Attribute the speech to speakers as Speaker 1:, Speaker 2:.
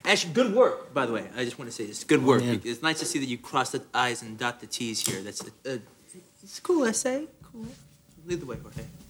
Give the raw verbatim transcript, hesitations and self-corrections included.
Speaker 1: Actually, good work, by the way. I just want to say this. Good work.
Speaker 2: man.
Speaker 1: It's nice to see that you cross the I's and dot the T's here. That's a, a, it's a cool essay. Cool. Lead the way, Jorge.